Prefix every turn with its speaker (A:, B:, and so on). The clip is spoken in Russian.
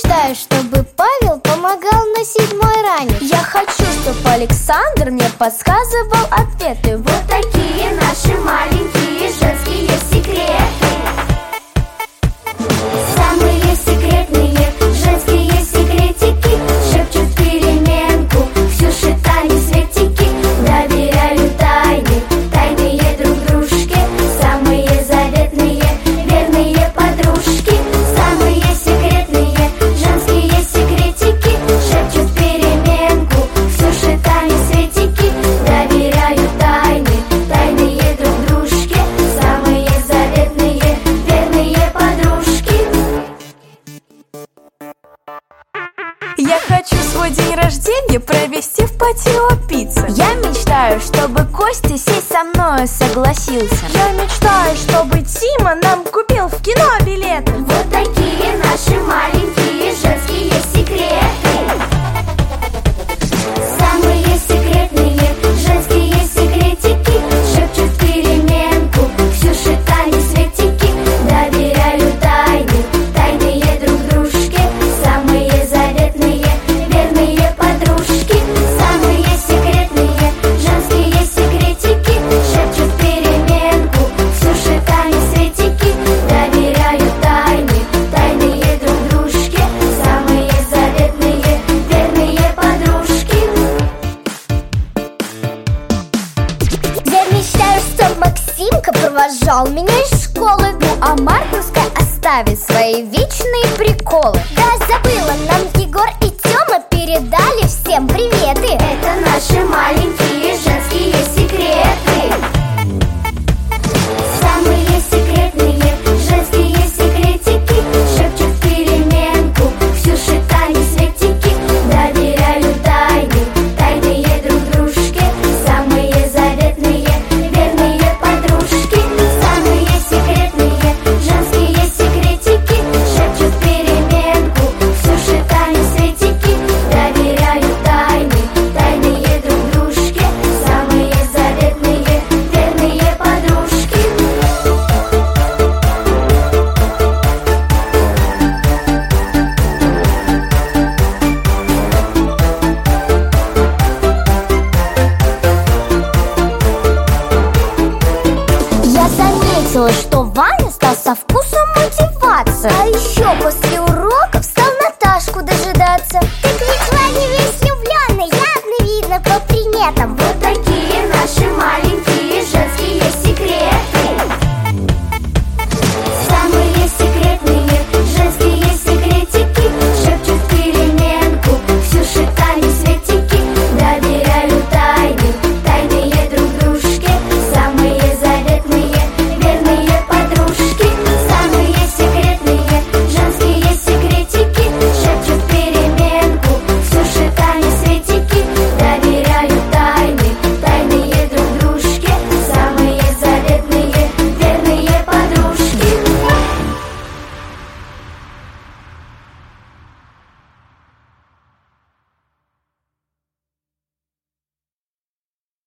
A: мечтаю, чтобы Павел помогал носить мой ранец.
B: Я хочу, чтобы Александр мне подсказывал ответы.
C: Вот такие наши маленькие женские секреты. Самые секретные женские секретики шепчут в переменку Ксюши, Тани, Светики. Доверяют тайны, тайные друг дружке. Самые заветные, верные подружки. Самые секретные женские секретики шепчут в переменку Ксюши, Тани, Светики. Доверяют тайны, тайные друг дружке. Самые заветные, верные подружки.
B: Я хочу свой день рождения провести в Патио Пицца. Я мечтаю, чтобы Костя сесть со мною согласился. Я мечтаю, чтобы Тима нам купил в кино билеты.
C: Вот такие наши маленькие женские секреты. Самые секретные женские секретики шепчут в переменку Ксюши, Тани, Светики. Доверяют тайны, тайные друг дружке. Самые заветные, верные подружки. Самые секретные женские секретики шепчут в переменку Ксюши, Тани, Светики. Доверяют тайны, тайные друг дружке. Самые заветные, верные подружки.
A: Я мечтаю, чтоб Максимка провожал меня из школы.
B: Ну а Марк пускай оставит свои вечные приколы.
A: Да,